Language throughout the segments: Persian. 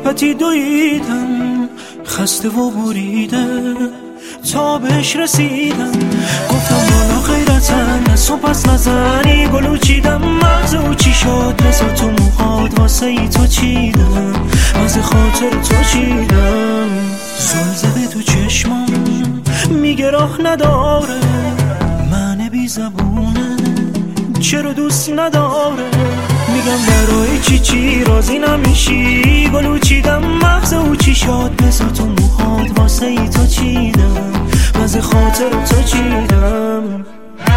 پتی دویدم خسته و بریده تا بهش رسیدم. گفتم بالا غیرتن از تو پس نزنی، گلو چیدم مغز او چی شد رزا تو موهات واسه ای تو چیدم، واسه خاطر تو چیدم. زل زده تو چشمم میگه راه نداره، من بی زبونه چرا دوست نداره. میگم برای چی راضی نمیشی، گلو چیدم مغز او چی شد بزا تو موهات واسه ای تو چیدم، واسه خاطر تو چیدم.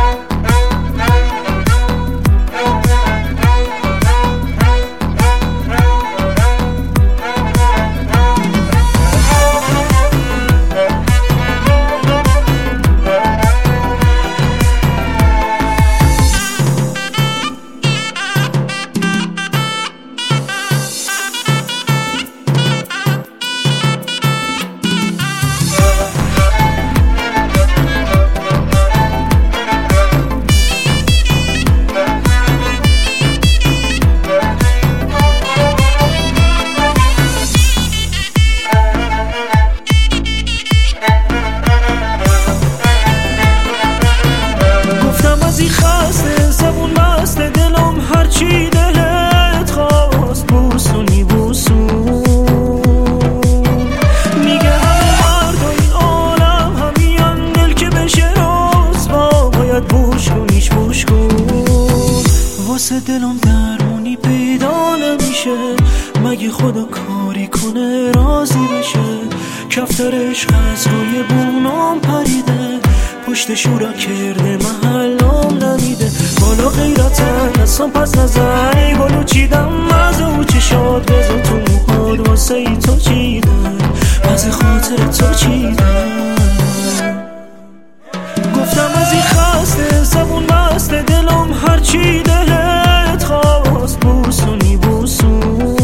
هرچی دلت خواست بوسونی بوسون. میگه همه مرد و این عالم همین دل که بشه رسوا باید بوش کنیش بوش کن. واسه دلم درمونی پیدا نمیشه، مگه خدا کاری کنه راضی بشه. کفتر عشق از روی بونام پریده، پشت شورا کرده محلم نمیده. بالا غیرتن اصلا پس نزنی، گلو چیدم از او چشات بزا تو موهات واسه ای تو چیدم، واسه خاطر تو چیدم. گفتم از این خسته زبون بسته دلم هرچی دلت خواست بوسونی بوسون.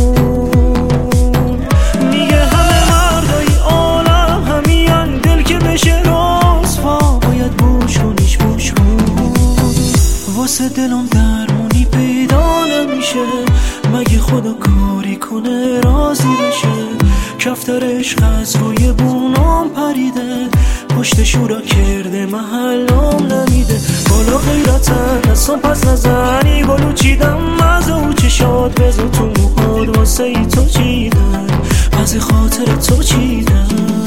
میگه همه مردای عالم همین دل که بشه رسوا باید بوش کنیش بوش کن. واسه دلم درمونی پیدا نمیشه، مگه خدا کاری کنه راضی بشه. کفتر عشق از روی بونام پریده، پشت شورا کرده محلم نمیده. بالا غیرتن اصلا پس نزنی، گلو چیدم از او چشات بزا تو موهات واسه ای تو چیدم، واسه خاطر تو چیدم.